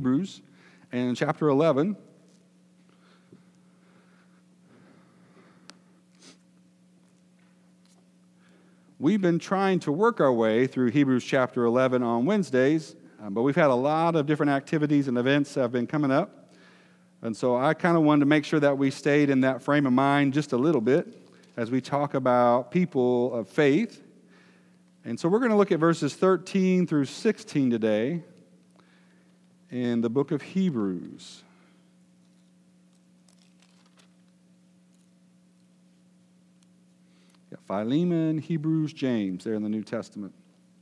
Hebrews and chapter 11. We've been trying to work our way through Hebrews chapter 11 on Wednesdays, but we've had a lot of different activities and events that have been coming up. And so I kind of wanted to make sure that we stayed in that frame of mind just a little bit as we talk about people of faith. And so we're going to look at verses 13 through 16 today in the book of Hebrews. Got Philemon, Hebrews, James there in the New Testament.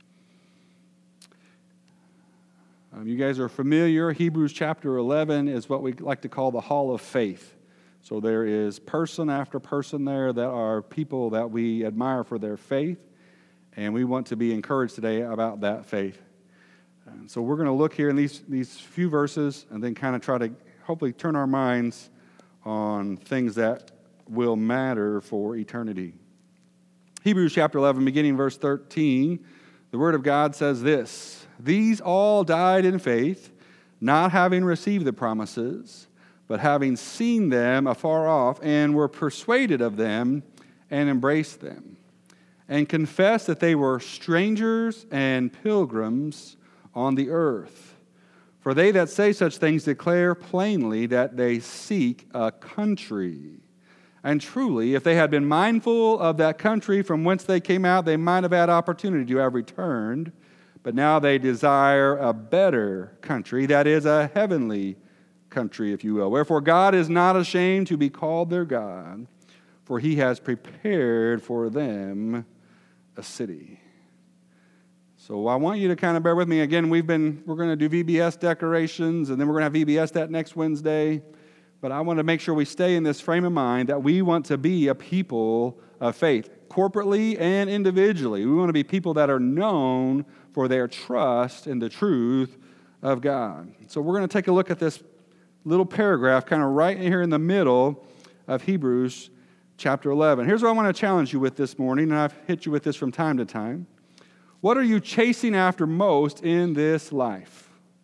You guys are familiar. Hebrews chapter 11 is what we like to call the Hall of Faith. So there is person after person there that are people that we admire for their faith, and we want to be encouraged today about that faith. And so we're going to look here in these few verses and then kind of try to hopefully turn our minds on things that will matter for eternity. Hebrews chapter 11, beginning verse 13, the Word of God says this: "These all died in faith, not having received the promises, but having seen them afar off, and were persuaded of them, and embraced them, and confessed that they were strangers and pilgrims on the earth. For they that say such things declare plainly that they seek a country. And truly, if they had been mindful of that country from whence they came out, they might have had opportunity to have returned. But now they desire a better country, that is, a heavenly country, if you will. Wherefore God is not ashamed to be called their God, for he has prepared for them a city." So I want you to kind of bear with me. Again, we're going to do VBS decorations, and then we're going to have VBS that next Wednesday. But I want to make sure we stay in this frame of mind that we want to be a people of faith, corporately and individually. We want to be people that are known for their trust in the truth of God. So we're going to take a look at this little paragraph kind of right here in the middle of Hebrews chapter 11. Here's what I want to challenge you with this morning, and I've hit you with this from time to time. What are you chasing after most in this life?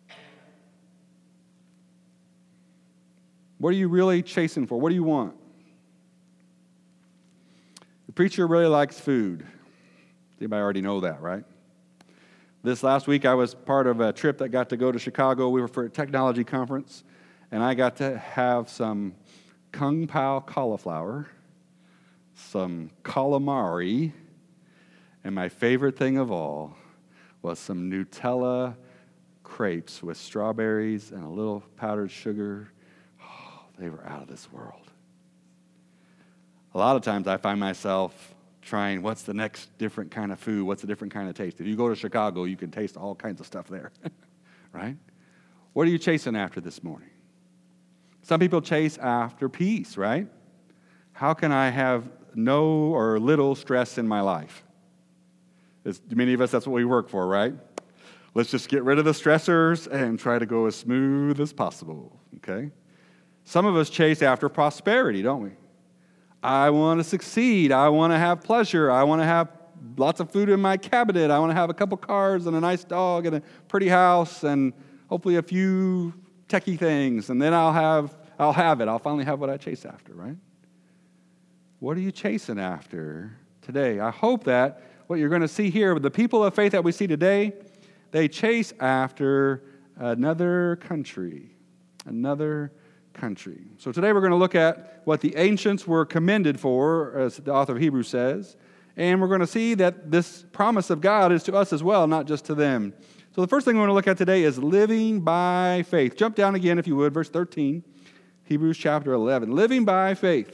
What are you really chasing for? What do you want? The preacher really likes food. Anybody already know that, right? This last week, I was part of a trip that got to go to Chicago. We were for a technology conference, and I got to have some Kung Pao cauliflower, some calamari, and my favorite thing of all was some Nutella crepes with strawberries and a little powdered sugar. They were out of this world. A lot of times I find myself trying, what's the next different kind of food? What's a different kind of taste? If you go to Chicago, you can taste all kinds of stuff there, right? What are you chasing after this morning? Some people chase after peace, right? How can I have no or little stress in my life? Many of us, that's what we work for, right? Let's just get rid of the stressors and try to go as smooth as possible, okay? Some of us chase after prosperity, don't we? I want to succeed. I want to have pleasure. I want to have lots of food in my cabinet. I want to have a couple cars and a nice dog and a pretty house and hopefully a few techie things. And then I'll have it. I'll finally have what I chase after, right? What are you chasing after today? I hope that what you're going to see here, the people of faith that we see today, they chase after another country. Another country. So today we're going to look at what the ancients were commended for, as the author of Hebrews says, and we're going to see that this promise of God is to us as well, not just to them. So the first thing we want to look at today is living by faith. Jump down again, if you would, verse 13, Hebrews chapter 11. Living by faith.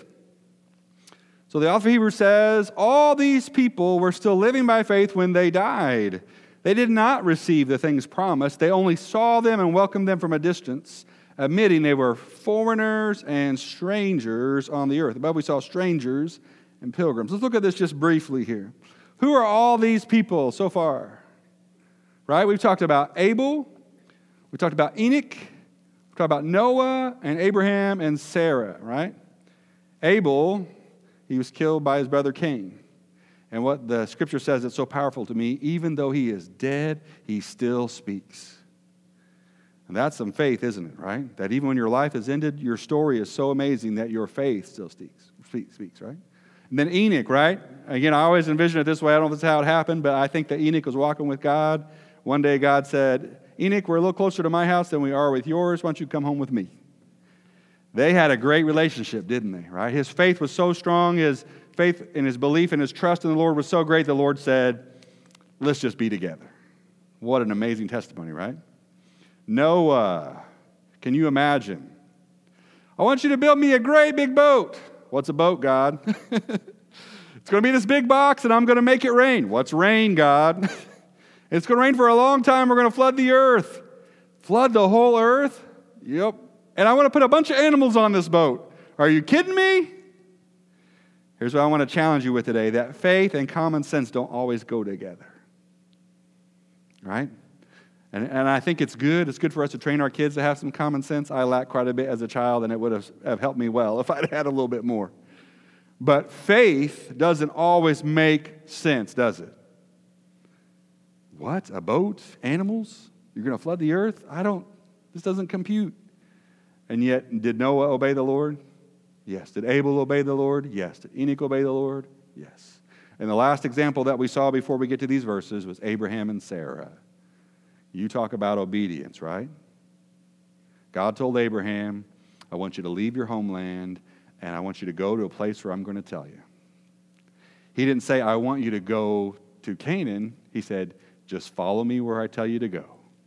So the author of Hebrews says, all these people were still living by faith when they died. They did not receive the things promised. They only saw them and welcomed them from a distance, admitting they were foreigners and strangers on the earth. Above we saw strangers and pilgrims. Let's look at this just briefly here. Who are all these people so far? Right? We've talked about Abel. We talked about Enoch. We talked about Noah and Abraham and Sarah, right? Abel, he was killed by his brother Cain. And what the scripture says is so powerful to me, even though he is dead, he still speaks. And that's some faith, isn't it, right? That even when your life has ended, your story is so amazing that your faith still speaks, right? And then Enoch, right? Again, I always envision it this way. I don't know if that's how it happened, but I think that Enoch was walking with God. One day God said, Enoch, we're a little closer to my house than we are with yours. Why don't you come home with me? They had a great relationship, didn't they, right? His faith was so strong. His faith and his belief and his trust in the Lord was so great, the Lord said, let's just be together. What an amazing testimony, right? Noah, can you imagine? I want you to build me a great big boat. What's a boat, God? It's going to be this big box, and I'm going to make it rain. What's rain, God? It's going to rain for a long time. We're going to flood the earth. Flood the whole earth? Yep. And I want to put a bunch of animals on this boat. Are you kidding me? Here's what I want to challenge you with today, that faith and common sense don't always go together. Right? And I think it's good. It's good for us to train our kids to have some common sense. I lacked quite a bit as a child, and it would have helped me well if I'd had a little bit more. But faith doesn't always make sense, does it? What? A boat? Animals? You're going to flood the earth? This doesn't compute. And yet, did Noah obey the Lord? Yes. Did Abel obey the Lord? Yes. Did Enoch obey the Lord? Yes. And the last example that we saw before we get to these verses was Abraham and Sarah. You talk about obedience, right? God told Abraham, I want you to leave your homeland, and I want you to go to a place where I'm going to tell you. He didn't say, I want you to go to Canaan. He said, just follow me where I tell you to go.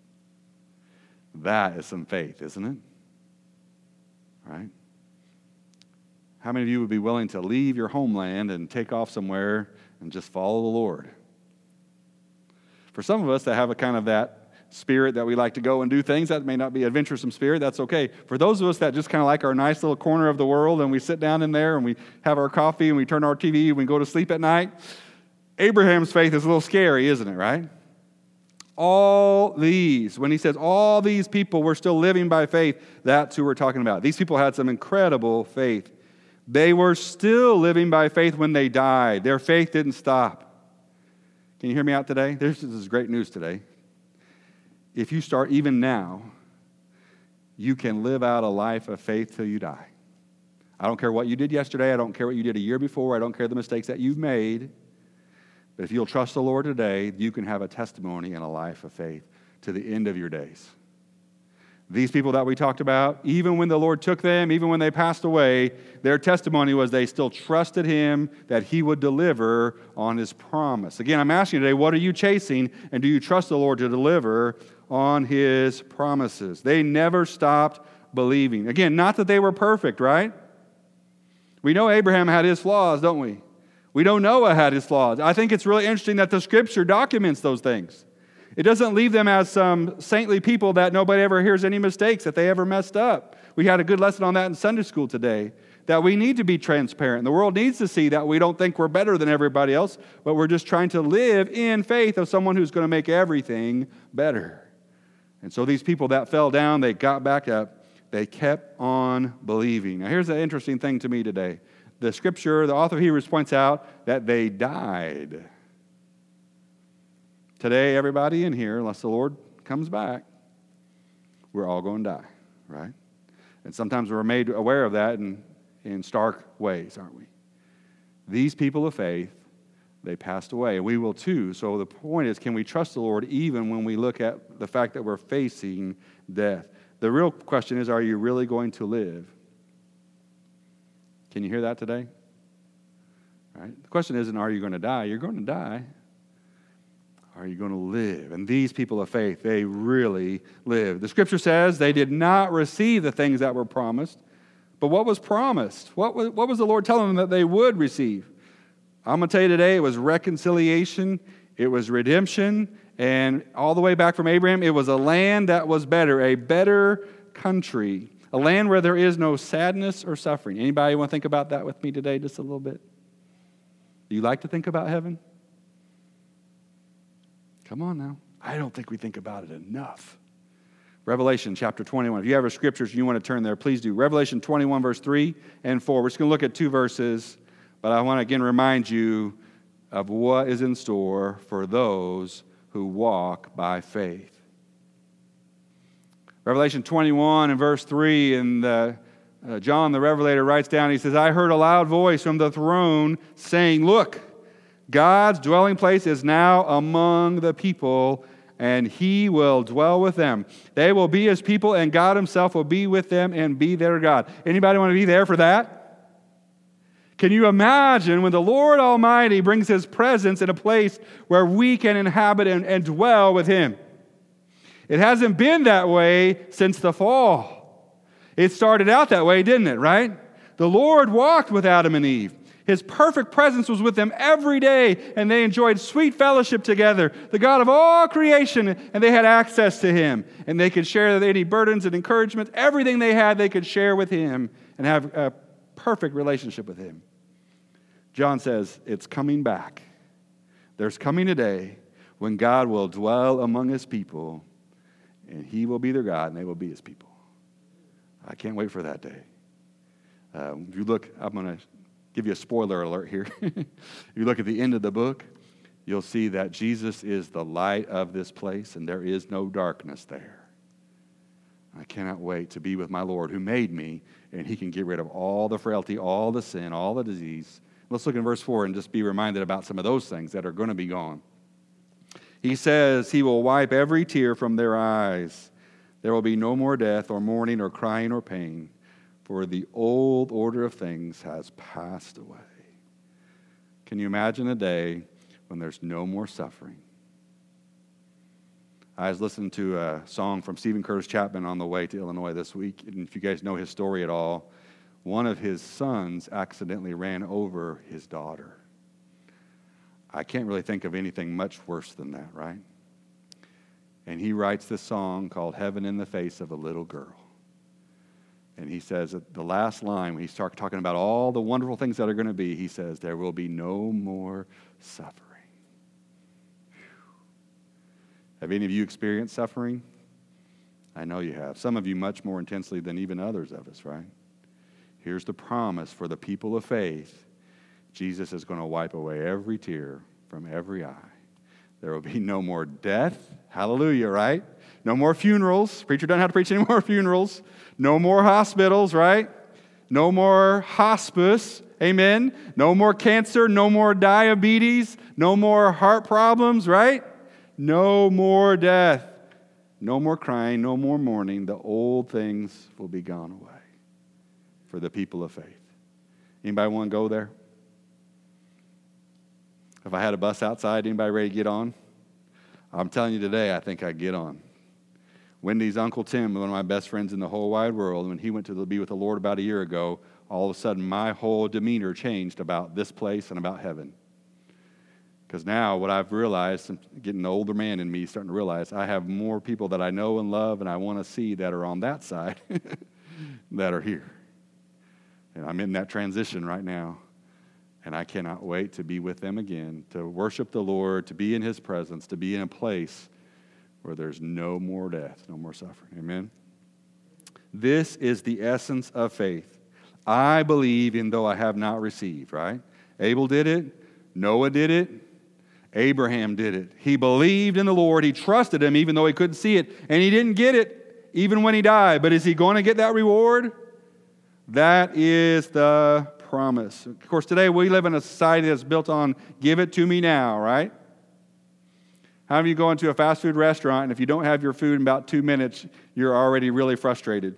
That is some faith, isn't it? Right? How many of you would be willing to leave your homeland and take off somewhere and just follow the Lord? For some of us that have a kind of that spirit that we like to go and do things, that may not be adventuresome spirit, that's okay. For those of us that just kind of like our nice little corner of the world and we sit down in there and we have our coffee and we turn our TV and we go to sleep at night, Abraham's faith is a little scary, isn't it, right? All these, when he says all these people were still living by faith, that's who we're talking about. These people had some incredible faith. They were still living by faith when they died. Their faith didn't stop. Can you hear me out today? This is great news today. If you start even now, you can live out a life of faith till you die. I don't care what you did yesterday. I don't care what you did a year before. I don't care the mistakes that you've made. But if you'll trust the Lord today, you can have a testimony and a life of faith to the end of your days. These people that we talked about, even when the Lord took them, even when they passed away, their testimony was they still trusted Him that He would deliver on His promise. Again, I'm asking you today, what are you chasing, and do you trust the Lord to deliver on His promises? They never stopped believing. Again, not that they were perfect, right? We know Abraham had his flaws, don't we? We know Noah had his flaws. I think it's really interesting that the Scripture documents those things. It doesn't leave them as some saintly people that nobody ever hears any mistakes, that they ever messed up. We had a good lesson on that in Sunday school today, that we need to be transparent. The world needs to see that we don't think we're better than everybody else, but we're just trying to live in faith of someone who's going to make everything better. And so these people that fell down, they got back up. They kept on believing. Now here's the interesting thing to me today. The Scripture, the author of Hebrews points out that they died. Today, everybody in here, unless the Lord comes back, we're all going to die, right? And sometimes we're made aware of that in stark ways, aren't we? These people of faith, they passed away, and we will too. So the point is, can we trust the Lord even when we look at the fact that we're facing death? The real question is, are you really going to live? Can you hear that today? Right? The question isn't, are you going to die? You're going to die. Are you going to live? And these people of faith, they really lived. The Scripture says they did not receive the things that were promised. But what was promised? What was the Lord telling them that they would receive? I'm going to tell you today, it was reconciliation, it was redemption, and all the way back from Abraham, it was a land that was better, a better country, a land where there is no sadness or suffering. Anybody want to think about that with me today just a little bit? Do you like to think about heaven? Come on now. I don't think we think about it enough. Revelation chapter 21. If you have your scriptures and you want to turn there, please do. Revelation 21, verse 3 and 4. We're just going to look at two verses, but I want to again remind you of what is in store for those who walk by faith. Revelation 21 and verse 3, and John the Revelator writes down, he says, I heard a loud voice from the throne saying, look, God's dwelling place is now among the people, and he will dwell with them. They will be his people, and God himself will be with them and be their God. Anybody want to be there for that? Can you imagine when the Lord Almighty brings his presence in a place where we can inhabit and dwell with him? It hasn't been that way since the fall. It started out that way, didn't it, right? The Lord walked with Adam and Eve. His perfect presence was with them every day, and they enjoyed sweet fellowship together. The God of all creation, and they had access to him. And they could share any burdens and encouragement. Everything they had, they could share with him and have a perfect relationship with him. John says, it's coming back. There's coming a day when God will dwell among his people, and he will be their God, and they will be his people. I can't wait for that day. If you look, I'm going to give you a spoiler alert here. If you look at the end of the book, you'll see that Jesus is the light of this place, and there is no darkness there. I cannot wait to be with my Lord who made me, and he can get rid of all the frailty, all the sin, all the disease. Let's look in verse 4 and just be reminded about some of those things that are going to be gone. He says he will wipe every tear from their eyes. There will be no more death or mourning or crying or pain, for the old order of things has passed away. Can you imagine a day when there's no more suffering? I was listening to a song from Stephen Curtis Chapman on the way to Illinois this week, and if you guys know his story at all, one of his sons accidentally ran over his daughter. I can't really think of anything much worse than that, right? And he writes this song called Heaven in the Face of a Little Girl. And he says at the last line, when he starts talking about all the wonderful things that are going to be, he says, there will be no more suffering. Whew. Have any of you experienced suffering? I know you have. Some of you much more intensely than even others of us, right? Here's the promise for the people of faith. Jesus is going to wipe away every tear from every eye. There will be no more death. Hallelujah, right? No more funerals. Preacher doesn't have to preach any more funerals. No more hospitals, right? No more hospice. Amen. No more cancer. No more diabetes. No more heart problems, right? No more death. No more crying. No more mourning. The old things will be gone away for the people of faith. Anybody want to go there? If I had a bus outside, anybody ready to get on? I'm telling you today, I think I'd get on. Wendy's Uncle Tim, one of my best friends in the whole wide world, when he went to be with the Lord about a year ago, all of a sudden my whole demeanor changed about this place and about heaven. Because now what I've realized, and getting the older man in me starting to realize, I have more people that I know and love and I want to see that are on that side that are here. And I'm in that transition right now. And I cannot wait to be with them again, to worship the Lord, to be in his presence, to be in a place where there's no more death, no more suffering. Amen? This is the essence of faith. I believe even though I have not received, right? Abel did it. Noah did it. Abraham did it. He believed in the Lord. He trusted him even though he couldn't see it. And he didn't get it even when he died. But is he going to get that reward? That is the promise. Of course, today we live in a society that's built on give it to me now, right? How many of you go into a fast food restaurant and if you don't have your food in about 2 minutes, you're already really frustrated?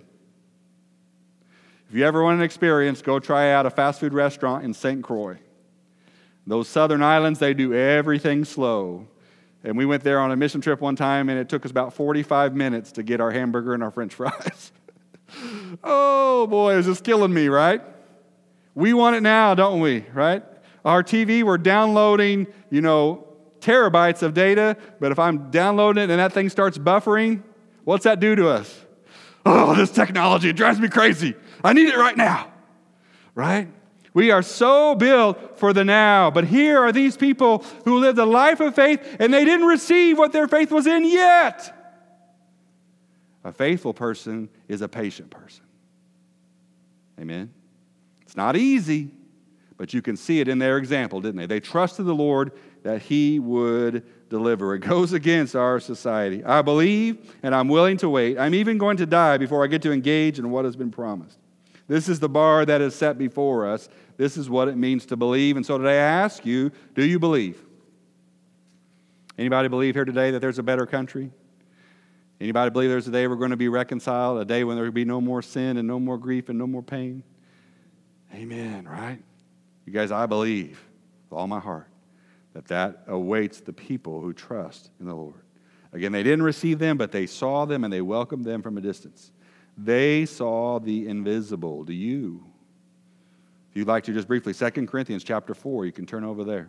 If you ever want an experience, go try out a fast food restaurant in St. Croix. Those southern islands, they do everything slow. And we went there on a mission trip one time and it took us about 45 minutes to get our hamburger and our French fries. Oh boy, it was just killing me, right? We want it now, don't we, right? Our TV, we're downloading, terabytes of data, but if I'm downloading it and that thing starts buffering, what's that do to us? Oh, this technology, it drives me crazy. I need it right now, right? We are so built for the now, but here are these people who lived a life of faith and they didn't receive what their faith was in yet. A faithful person is a patient person. Amen? It's not easy, but you can see it in their example, didn't they? They trusted the Lord. that he would deliver. It goes against our society. I believe, and I'm willing to wait. I'm even going to die before I get to engage in what has been promised. This is the bar that is set before us. This is what it means to believe. And so today I ask you, do you believe? Anybody believe here today that there's a better country? Anybody believe there's a day we're going to be reconciled, a day when there will be no more sin and no more grief and no more pain? Amen, right? You guys, I believe with all my heart that awaits the people who trust in the Lord. Again, they didn't receive them, but they saw them and they welcomed them from a distance. They saw the invisible. Do you? If you'd like to just briefly, 2 Corinthians chapter 4, you can turn over there.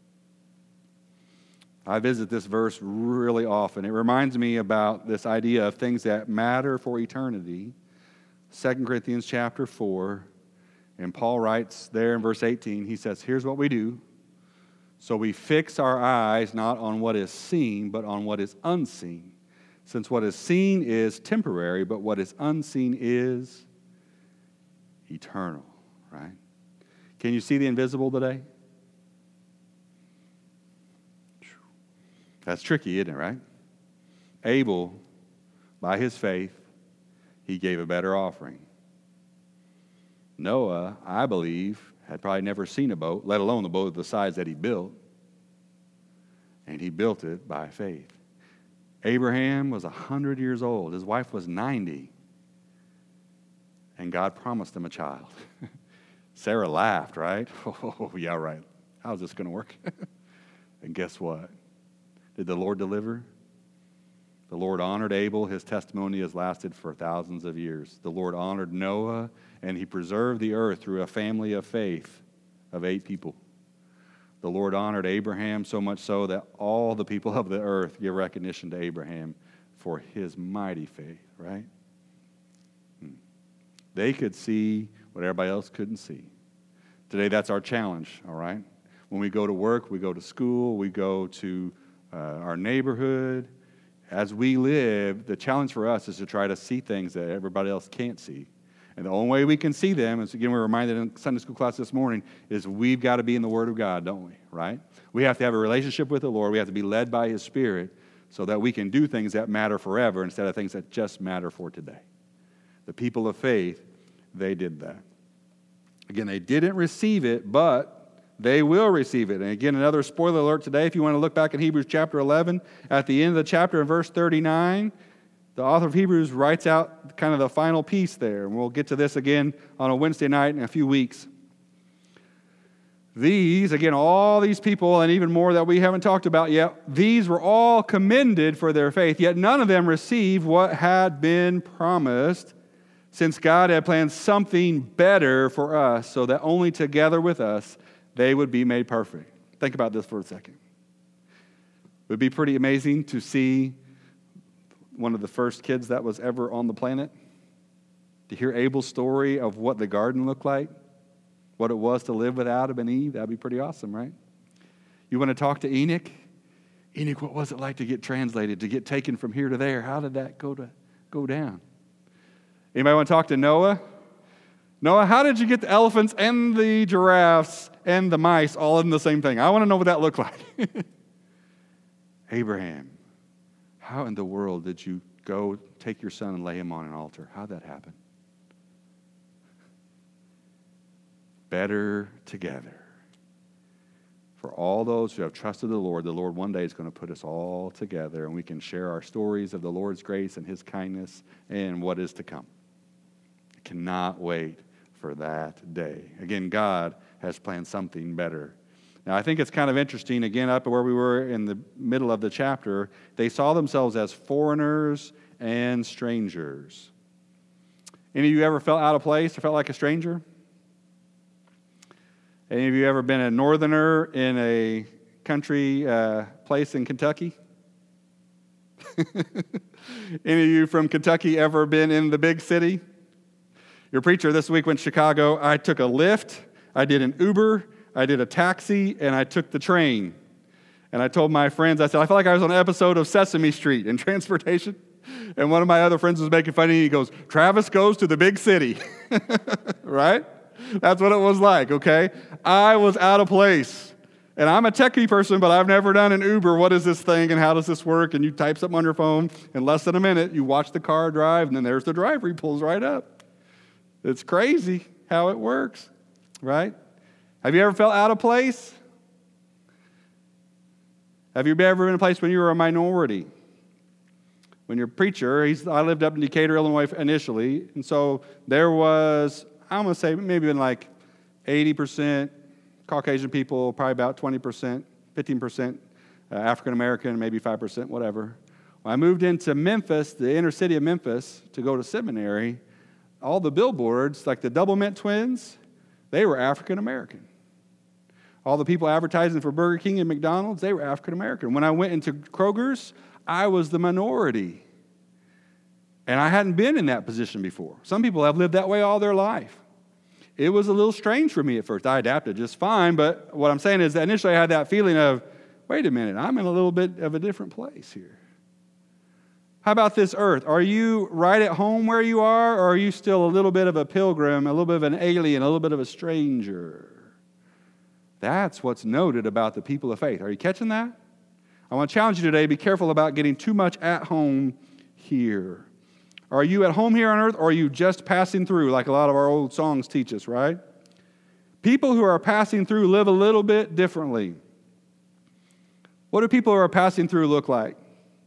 I visit this verse really often. It reminds me about this idea of things that matter for eternity. 2 Corinthians chapter 4, and Paul writes there in verse 18, he says, here's what we do. So we fix our eyes not on what is seen, but on what is unseen. Since what is seen is temporary, but what is unseen is eternal, right? Can you see the invisible today? That's tricky, isn't it, right? Abel, by his faith, he gave a better offering. Noah, I believe, had probably never seen a boat, let alone the boat of the size that he built. And he built it by faith. Abraham was 100 years old. His wife was 90. And God promised him a child. Sarah laughed, right? Oh, yeah, right. How's this going to work? And guess what? Did the Lord deliver? The Lord honored Abel. His testimony has lasted for thousands of years. The Lord honored Noah, and he preserved the earth through a family of faith of 8 people. The Lord honored Abraham so much so that all the people of the earth give recognition to Abraham for his mighty faith, right? They could see what everybody else couldn't see. Today, that's our challenge, all right? When we go to work, we go to school, we go to our neighborhood. As we live, the challenge for us is to try to see things that everybody else can't see. And the only way we can see them, as again we were reminded in Sunday school class this morning, is we've got to be in the Word of God, don't we? Right? We have to have a relationship with the Lord. We have to be led by His Spirit so that we can do things that matter forever instead of things that just matter for today. The people of faith, they did that. Again, they didn't receive it, but they will receive it. And again, another spoiler alert today. If you want to look back in Hebrews chapter 11, at the end of the chapter in verse 39, the author of Hebrews writes out kind of the final piece there. And we'll get to this again on a Wednesday night in a few weeks. These, again, all these people and even more that we haven't talked about yet, these were all commended for their faith, yet none of them received what had been promised, since God had planned something better for us, so that only together with us they would be made perfect. Think about this for a second. It would be pretty amazing to see one of the first kids that was ever on the planet, to hear Abel's story of what the garden looked like, what it was to live with Adam and Eve. That'd be pretty awesome, right? You want to talk to Enoch? Enoch, what was it like to get translated, to get taken from here to there? How did that go down? Anybody want to talk to Noah? Noah, how did you get the elephants and the giraffes and the mice all in the same thing? I want to know what that looked like. Abraham, how in the world did you go take your son and lay him on an altar? How'd that happen? Better together. For all those who have trusted the Lord one day is going to put us all together, and we can share our stories of the Lord's grace and His kindness and what is to come. I cannot wait for that day. Again, God has planned something better. Now, I think it's kind of interesting, again, up where we were in the middle of the chapter, they saw themselves as foreigners and strangers. Any of you ever felt out of place or felt like a stranger? Any of you ever been a northerner in a country place in Kentucky? Any of you from Kentucky ever been in the big city? Your preacher this week went to Chicago. I took a Lyft, I did an Uber, I did a taxi, and I took the train. And I told my friends, I said, I felt like I was on an episode of Sesame Street in transportation. And one of my other friends was making fun of me. He goes, Travis goes to the big city. Right? That's what it was like, okay? I was out of place. And I'm a techie person, but I've never done an Uber. What is this thing and how does this work? And you type something on your phone. In less than a minute, you watch the car drive, and then there's the driver. He pulls right up. It's crazy how it works, right? Have you ever felt out of place? Have you ever been in a place when you were a minority? When you're a preacher, I lived up in Decatur, Illinois initially, and so there was, I'm going to say maybe been like 80% Caucasian people, probably about 20%, 15% African American, maybe 5%, whatever. When I moved into Memphis, the inner city of Memphis, to go to seminary, all the billboards, like the Double Mint twins, they were African American. All the people advertising for Burger King and McDonald's, they were African American. When I went into Kroger's, I was the minority. And I hadn't been in that position before. Some people have lived that way all their life. It was a little strange for me at first. I adapted just fine, but what I'm saying is that initially I had that feeling of, wait a minute, I'm in a little bit of a different place here. How about this earth? Are you right at home where you are, or are you still a little bit of a pilgrim, a little bit of an alien, a little bit of a stranger? That's what's noted about the people of faith. Are you catching that? I want to challenge you today, be careful about getting too much at home here. Are you at home here on earth, or are you just passing through, like a lot of our old songs teach us, right? People who are passing through live a little bit differently. What do people who are passing through look like?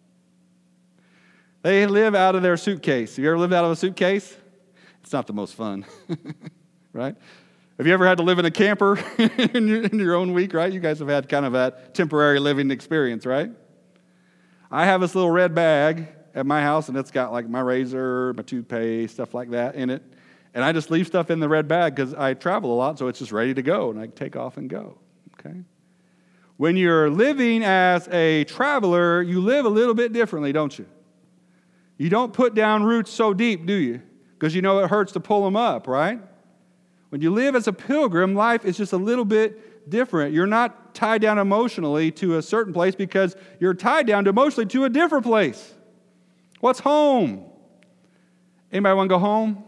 They live out of their suitcase. Have you ever lived out of a suitcase? It's not the most fun, right? Have you ever had to live in a camper in your own week, right? You guys have had kind of that temporary living experience, right? I have this little red bag at my house, and it's got like my razor, my toothpaste, stuff like that in it. And I just leave stuff in the red bag because I travel a lot, so it's just ready to go, and I can take off and go, okay? When you're living as a traveler, you live a little bit differently, don't you? You don't put down roots so deep, do you? Because you know it hurts to pull them up, right? When you live as a pilgrim, life is just a little bit different. You're not tied down emotionally to a certain place because you're tied down emotionally to a different place. What's home? Anybody want to go home?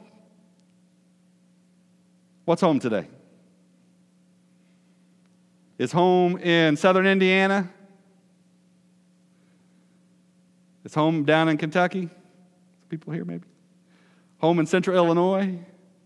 What's home today? Is home in southern Indiana? Is home down in Kentucky? People here maybe? Home in central Illinois?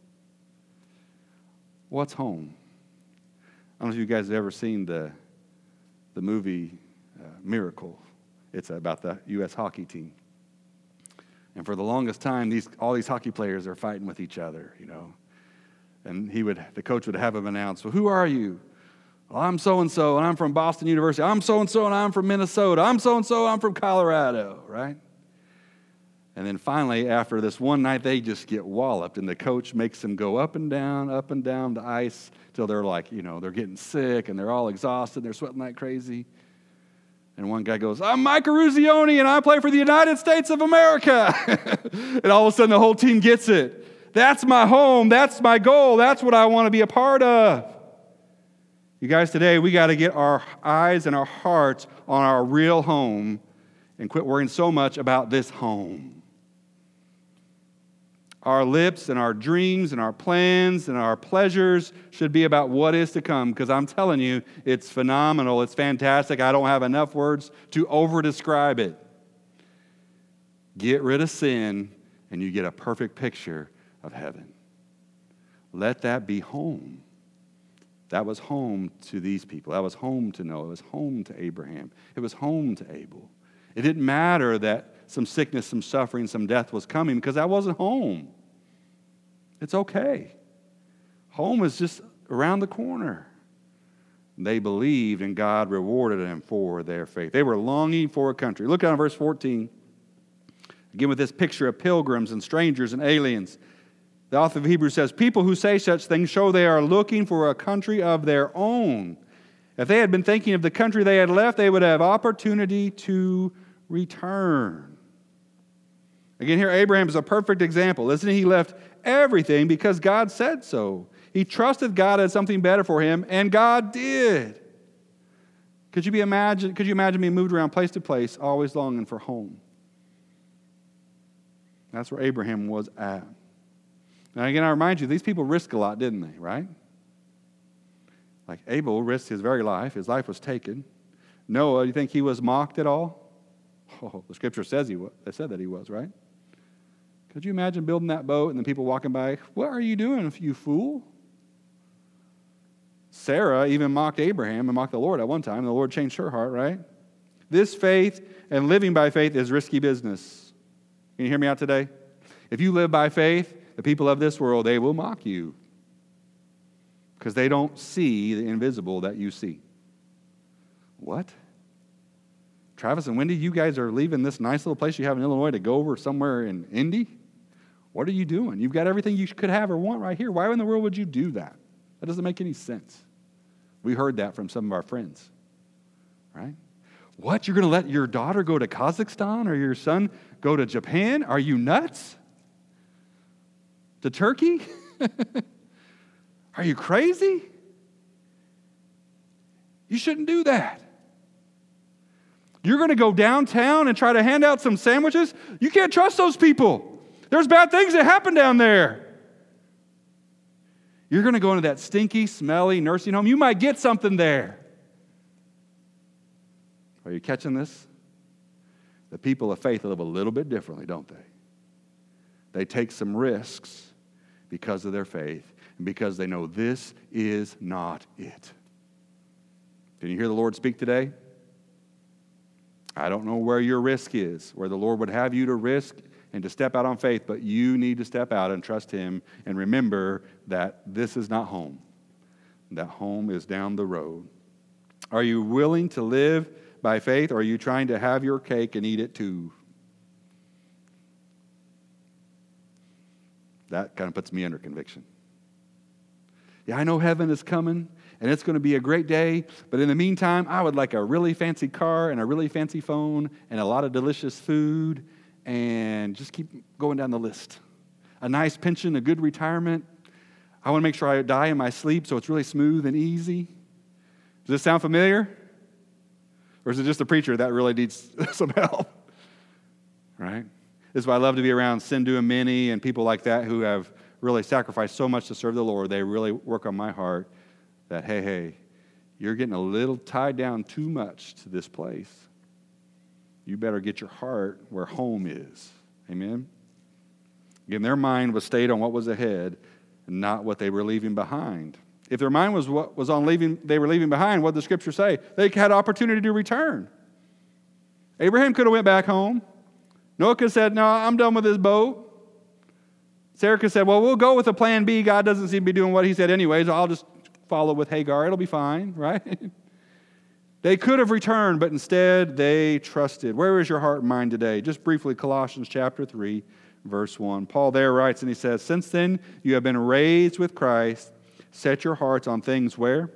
What's home? I don't know if you guys have ever seen the movie Miracle. It's about the U.S. hockey team. And for the longest time, all these hockey players are fighting with each other, you know. And the coach would have them announce, well, who are you? Well, I'm so-and-so, and I'm from Boston University. I'm so-and-so, and I'm from Minnesota. I'm so-and-so, I'm from Colorado, right? And then finally, after this one night, they just get walloped, and the coach makes them go up and down the ice till they're like, you know, they're getting sick, and they're all exhausted, and they're sweating like crazy. And one guy goes, I'm Mike Eruzione, and I play for the United States of America. And all of a sudden, the whole team gets it. That's my home. That's my goal. That's what I want to be a part of. You guys, today, we got to get our eyes and our hearts on our real home and quit worrying so much about this home. Our lips and our dreams and our plans and our pleasures should be about what is to come, because I'm telling you, it's phenomenal. It's fantastic. I don't have enough words to over-describe it. Get rid of sin, and you get a perfect picture of heaven. Let that be home. That was home to these people. That was home to Noah. It was home to Abraham. It was home to Abel. It didn't matter that some sickness, some suffering, some death was coming, because that wasn't home. It's okay. Home is just around the corner. They believed, and God rewarded them for their faith. They were longing for a country. Look down at verse 14. Again, with this picture of pilgrims and strangers and aliens. The author of Hebrews says, people who say such things show they are looking for a country of their own. If they had been thinking of the country they had left, they would have opportunity to return. Again, here Abraham is a perfect example. Isn't he? He left everything because God said so. He trusted God had something better for him, and God did. Could you imagine being moved around place to place, always longing for home? That's where Abraham was at. Now again, I remind you, these people risked a lot, didn't they, right? Like Abel risked his very life. His life was taken. Noah, do you think he was mocked at all? Oh, the scripture says he was. They said that he was, right? Could you imagine building that boat and then people walking by, what are you doing, you fool? Sarah even mocked Abraham and mocked the Lord at one time. The Lord changed her heart, right? This faith and living by faith is risky business. Can you hear me out today? If you live by faith, the people of this world, they will mock you because they don't see the invisible that you see. What? Travis and Wendy, you guys are leaving this nice little place you have in Illinois to go over somewhere in Indy? What are you doing? You've got everything you could have or want right here. Why in the world would you do that? That doesn't make any sense. We heard that from some of our friends, right? What? You're going to let your daughter go to Kazakhstan or your son go to Japan? Are you nuts? To Turkey? Are you crazy? You shouldn't do that. You're going to go downtown and try to hand out some sandwiches? You can't trust those people. There's bad things that happen down there. You're going to go into that stinky, smelly nursing home. You might get something there. Are you catching this? The people of faith live a little bit differently, don't they? They take some risks because of their faith and because they know this is not it. Can you hear the Lord speak today? I don't know where your risk is, where the Lord would have you to risk and to step out on faith, but you need to step out and trust Him and remember that this is not home. That home is down the road. Are you willing to live by faith, or are you trying to have your cake and eat it too? That kind of puts me under conviction. Yeah, I know heaven is coming, and it's going to be a great day, but in the meantime, I would like a really fancy car and a really fancy phone and a lot of delicious food, and just keep going down the list. A nice pension, a good retirement. I want to make sure I die in my sleep so it's really smooth and easy. Does this sound familiar? Or is it just a preacher that really needs some help? Right? This is why I love to be around Sindhu and Minnie and people like that who have really sacrificed so much to serve the Lord. They really work on my heart that, hey, you're getting a little tied down too much to this place. You better get your heart where home is. Amen? Again, their mind was stayed on what was ahead and not what they were leaving behind. If their mind was what was on they were leaving behind, what did the scripture say? They had opportunity to return. Abraham could have went back home. Noah could have said, no, I'm done with this boat. Sarah could have said, well, we'll go with a plan B. God doesn't seem to be doing what he said anyways. I'll just follow with Hagar. It'll be fine, right? They could have returned, but instead they trusted. Where is your heart and mind today? Just briefly, Colossians chapter 3, verse 1. Paul there writes, and he says, since then you have been raised with Christ. Set your hearts on things where?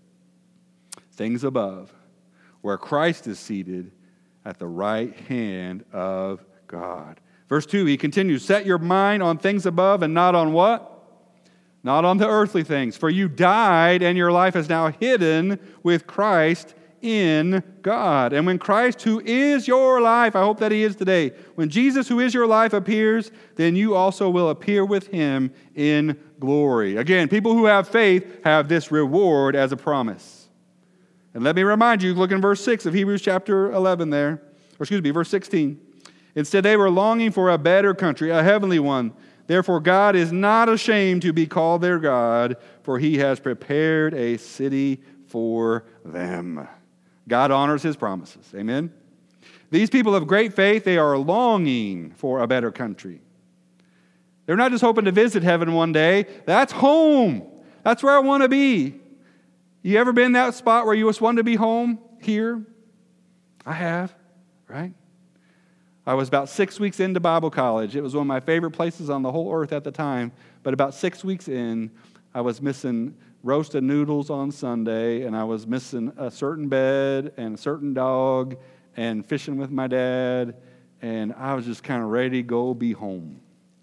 Things above, where Christ is seated at the right hand of God. Verse 2, he continues, set your mind on things above and not on what? Not on the earthly things. For you died and your life is now hidden with Christ in God. And when Christ, who is your life, I hope that he is today, when Jesus, who is your life, appears, then you also will appear with him in glory. Again, people who have faith have this reward as a promise. And let me remind you, look in verse 6 of Hebrews chapter 11 there, verse 16. Instead, they were longing for a better country, a heavenly one. Therefore, God is not ashamed to be called their God, for he has prepared a city for them. God honors his promises. Amen? These people of great faith, they are longing for a better country. They're not just hoping to visit heaven one day. That's home. That's where I want to be. You ever been in that spot where you just wanted to be home here? I have, right? I was about 6 weeks into Bible college. It was one of my favorite places on the whole earth at the time. But about 6 weeks in, I was missing roasted noodles on Sunday, and I was missing a certain bed and a certain dog and fishing with my dad, and I was just kind of ready to go be home.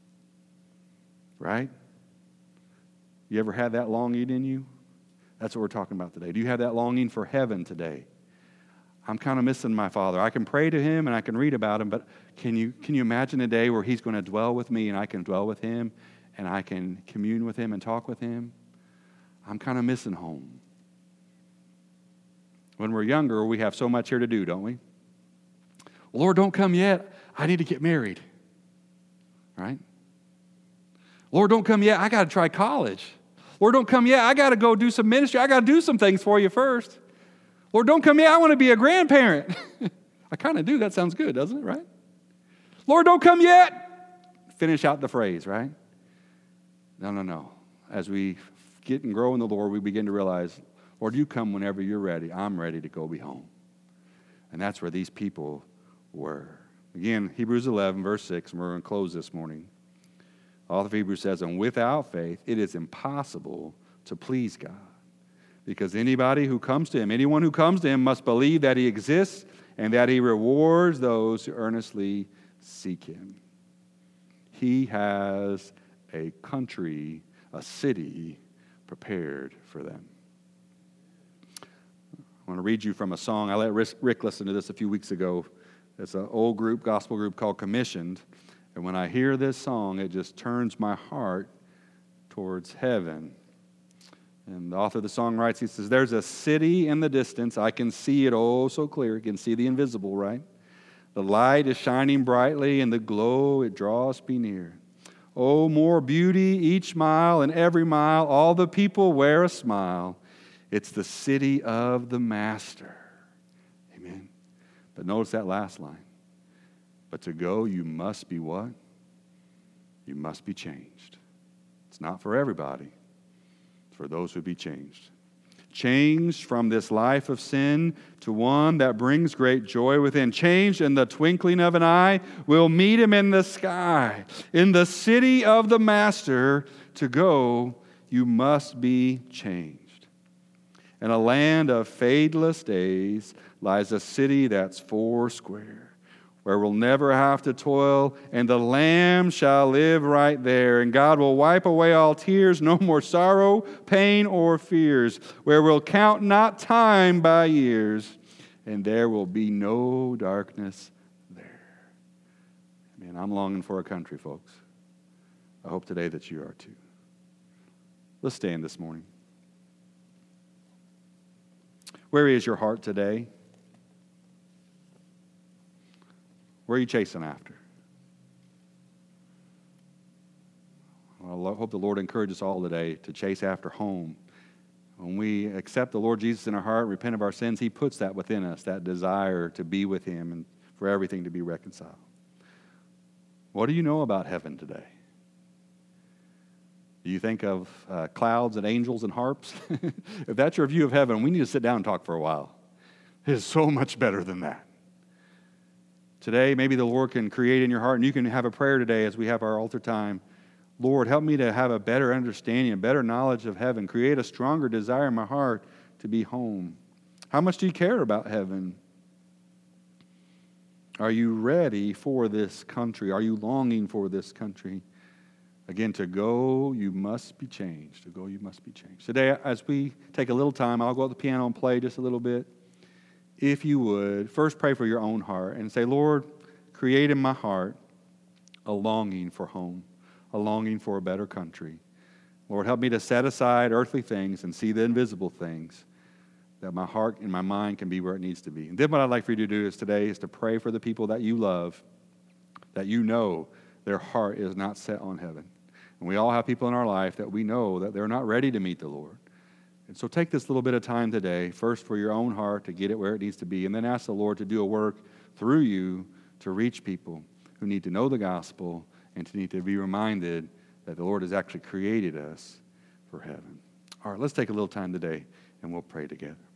Right? You ever had that longing in you? That's what we're talking about today. Do you have that longing for heaven today? I'm kind of missing my Father. I can pray to him and I can read about him, but can you imagine a day where he's going to dwell with me and I can dwell with him and I can commune with him and talk with him? I'm kind of missing home. When we're younger, we have so much here to do, don't we? Lord, don't come yet. I need to get married. Right? Lord, don't come yet. I got to try college. Lord, don't come yet. I got to go do some ministry. I got to do some things for you first. Lord, don't come yet. I want to be a grandparent. I kind of do. That sounds good, doesn't it, right? Lord, don't come yet. Finish out the phrase, right? No. As we get and grow in the Lord, we begin to realize, Lord, you come whenever you're ready. I'm ready to go be home. And that's where these people were. Again, Hebrews 11, verse 6, and we're going to close this morning. The author of Hebrews says, and without faith, it is impossible to please God. Because anyone who comes to him must believe that he exists and that he rewards those who earnestly seek him. He has a country, a city prepared for them. I want to read you from a song. I let Rick listen to this a few weeks ago. It's an old group, gospel group called Commissioned. And when I hear this song, it just turns my heart towards heaven. And the author of the song writes, he says, there's a city in the distance. I can see it oh so clear. You can see the invisible, right? The light is shining brightly, and the glow, it draws me near. Oh, more beauty each mile, and every mile all the people wear a smile. It's the city of the Master. Amen. But notice that last line. But to go, you must be what? You must be changed. It's not for everybody. It's for those who be changed. Changed from this life of sin to one that brings great joy within. Changed in the twinkling of an eye. We'll meet him in the sky. In the city of the Master, to go, you must be changed. In a land of fadeless days lies a city that's foursquare, where we'll never have to toil, and the Lamb shall live right there. And God will wipe away all tears, no more sorrow, pain, or fears, where we'll count not time by years, and there will be no darkness there. Man, I'm longing for a country, folks. I hope today that you are too. Let's stand this morning. Where is your heart today? Where are you chasing after? Well, I hope the Lord encourages us all today to chase after home. When we accept the Lord Jesus in our heart, repent of our sins, He puts that within us, that desire to be with Him and for everything to be reconciled. What do you know about heaven today? Do you think of clouds and angels and harps? If that's your view of heaven, we need to sit down and talk for a while. It is so much better than that. Today, maybe the Lord can create in your heart, and you can have a prayer today as we have our altar time. Lord, help me to have a better understanding, a better knowledge of heaven. Create a stronger desire in my heart to be home. How much do you care about heaven? Are you ready for this country? Are you longing for this country? Again, to go, you must be changed. To go, you must be changed. Today, as we take a little time, I'll go to the piano and play just a little bit. If you would, first pray for your own heart and say, Lord, create in my heart a longing for home, a longing for a better country. Lord, help me to set aside earthly things and see the invisible things, that my heart and my mind can be where it needs to be. And then what I'd like for you to do is today is to pray for the people that you love, that you know their heart is not set on heaven. And we all have people in our life that we know that they're not ready to meet the Lord. And so take this little bit of time today, first for your own heart to get it where it needs to be, and then ask the Lord to do a work through you to reach people who need to know the gospel and to need to be reminded that the Lord has actually created us for heaven. All right, let's take a little time today, and we'll pray together.